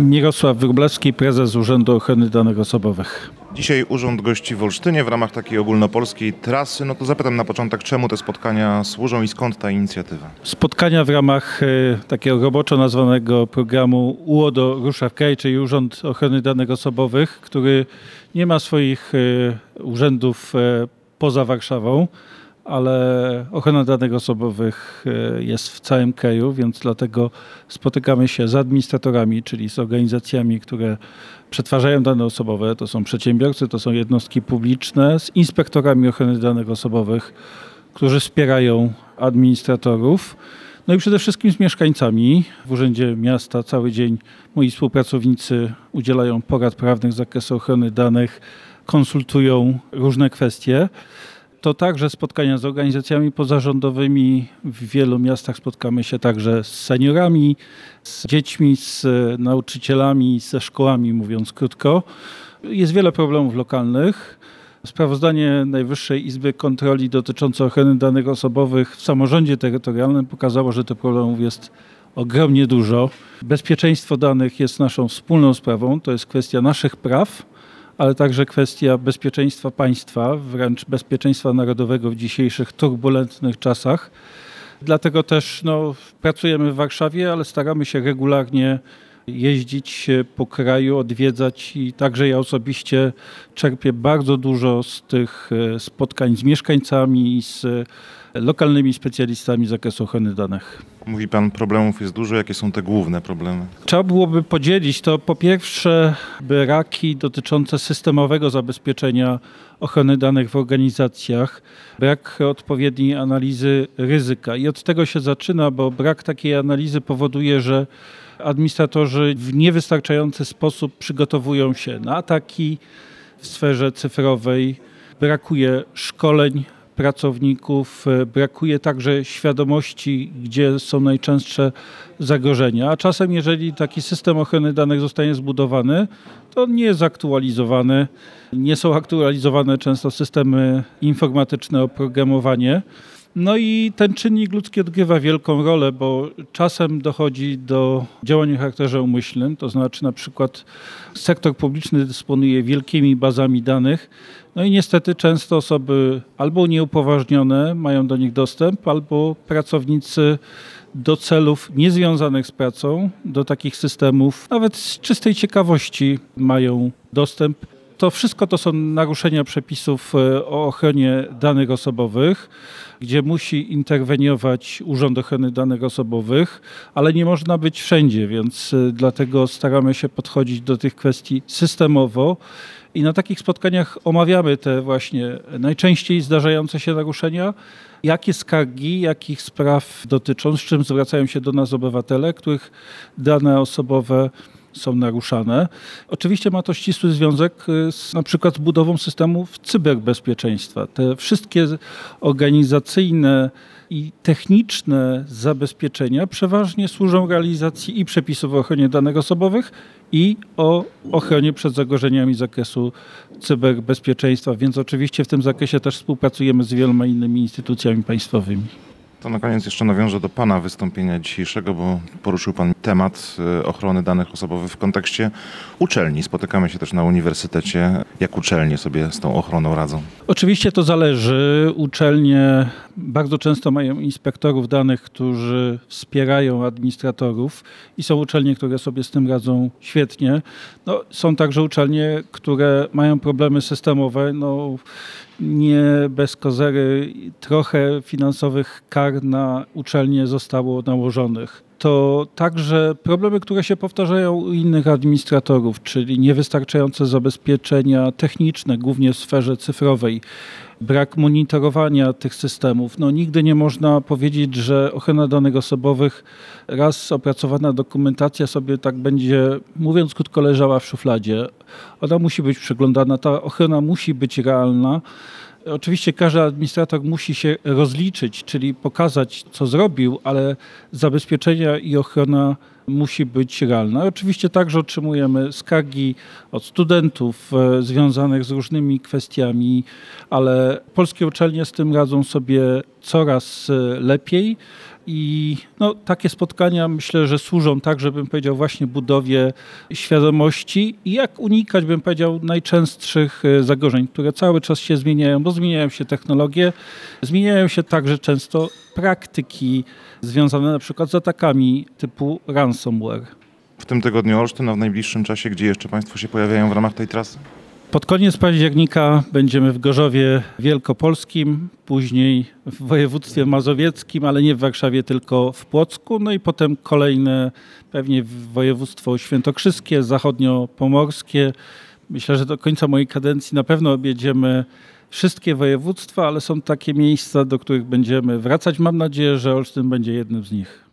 Mirosław Wróblewski, prezes Urzędu Ochrony Danych Osobowych. Dzisiaj urząd gości w Olsztynie w ramach takiej ogólnopolskiej trasy. No to zapytam na początek, czemu te spotkania służą i skąd ta inicjatywa? Spotkania w ramach takiego roboczo nazwanego programu UODO Rusza w Kraj, czyli Urząd Ochrony Danych Osobowych, który nie ma swoich urzędów poza Warszawą, ale ochrona danych osobowych jest w całym kraju, więc dlatego spotykamy się z administratorami, czyli z organizacjami, które przetwarzają dane osobowe. To są przedsiębiorcy, to są jednostki publiczne, z inspektorami ochrony danych osobowych, którzy wspierają administratorów. No i przede wszystkim z mieszkańcami. W Urzędzie Miasta cały dzień moi współpracownicy udzielają porad prawnych z zakresu ochrony danych, konsultują różne kwestie. To także spotkania z organizacjami pozarządowymi. W wielu miastach spotkamy się także z seniorami, z dziećmi, z nauczycielami, ze szkołami, mówiąc krótko. Jest wiele problemów lokalnych. Sprawozdanie Najwyższej Izby Kontroli dotyczące ochrony danych osobowych w samorządzie terytorialnym pokazało, że tych problemów jest ogromnie dużo. Bezpieczeństwo danych jest naszą wspólną sprawą, to jest kwestia naszych praw, ale także kwestia bezpieczeństwa państwa, wręcz bezpieczeństwa narodowego w dzisiejszych turbulentnych czasach. Dlatego też pracujemy w Warszawie, ale staramy się regularnie jeździć po kraju, odwiedzać i także ja osobiście czerpię bardzo dużo z tych spotkań z mieszkańcami i z lokalnymi specjalistami z zakresu ochrony danych. Mówi pan, problemów jest dużo. Jakie są te główne problemy? Trzeba byłoby podzielić to po pierwsze braki dotyczące systemowego zabezpieczenia ochrony danych w organizacjach, brak odpowiedniej analizy ryzyka i od tego się zaczyna, bo brak takiej analizy powoduje, że administratorzy w niewystarczający sposób przygotowują się na ataki w sferze cyfrowej, brakuje szkoleń pracowników, brakuje także świadomości, gdzie są najczęstsze zagrożenia, a czasem jeżeli taki system ochrony danych zostanie zbudowany, to on nie jest aktualizowany, nie są aktualizowane często systemy informatyczne, oprogramowanie. No i ten czynnik ludzki odgrywa wielką rolę, bo czasem dochodzi do działań o charakterze umyślnym, to znaczy na przykład sektor publiczny dysponuje wielkimi bazami danych, no i niestety często osoby albo nieupoważnione mają do nich dostęp, albo pracownicy do celów niezwiązanych z pracą, do takich systemów, nawet z czystej ciekawości mają dostęp. To wszystko to są naruszenia przepisów o ochronie danych osobowych, gdzie musi interweniować Urząd Ochrony Danych Osobowych, ale nie można być wszędzie, więc dlatego staramy się podchodzić do tych kwestii systemowo i na takich spotkaniach omawiamy te właśnie najczęściej zdarzające się naruszenia, jakie skargi, jakich spraw dotyczą, z czym zwracają się do nas obywatele, których dane osobowe są naruszane. Oczywiście ma to ścisły związek z na przykład budową systemów cyberbezpieczeństwa. Te wszystkie organizacyjne i techniczne zabezpieczenia przeważnie służą realizacji i przepisów o ochronie danych osobowych i o ochronie przed zagrożeniami z zakresu cyberbezpieczeństwa, więc oczywiście w tym zakresie też współpracujemy z wieloma innymi instytucjami państwowymi. To na koniec jeszcze nawiążę do pana wystąpienia dzisiejszego, bo poruszył pan temat ochrony danych osobowych w kontekście uczelni. Spotykamy się też na uniwersytecie. Jak uczelnie sobie z tą ochroną radzą? Oczywiście to zależy. Uczelnie bardzo często mają inspektorów danych, którzy wspierają administratorów i są uczelnie, które sobie z tym radzą świetnie. Są także uczelnie, które mają problemy systemowe. Nie bez kozery trochę finansowych kar na uczelnie zostało nałożonych. To także problemy, które się powtarzają u innych administratorów, czyli niewystarczające zabezpieczenia techniczne, głównie w sferze cyfrowej, brak monitorowania tych systemów. Nigdy nie można powiedzieć, że ochrona danych osobowych, raz opracowana dokumentacja sobie tak będzie, mówiąc krótko, leżała w szufladzie. Ona musi być przeglądana, ta ochrona musi być realna. Oczywiście każdy administrator musi się rozliczyć, czyli pokazać, co zrobił, ale zabezpieczenia i ochrona musi być realna. Oczywiście także otrzymujemy skargi od studentów związanych z różnymi kwestiami, ale polskie uczelnie z tym radzą sobie coraz lepiej. I takie spotkania myślę, że służą tak, żebym powiedział właśnie budowie świadomości i jak unikać, bym powiedział, najczęstszych zagrożeń, które cały czas się zmieniają, bo zmieniają się technologie, zmieniają się także często praktyki związane na przykład z atakami typu ransomware. W tym tygodniu Olsztyn, a w najbliższym czasie gdzie jeszcze Państwo się pojawiają w ramach tej trasy? Pod koniec października będziemy w Gorzowie Wielkopolskim, później w województwie mazowieckim, ale nie w Warszawie, tylko w Płocku. I potem kolejne pewnie województwo świętokrzyskie, zachodniopomorskie. Myślę, że do końca mojej kadencji na pewno objedziemy wszystkie województwa, ale są takie miejsca, do których będziemy wracać. Mam nadzieję, że Olsztyn będzie jednym z nich.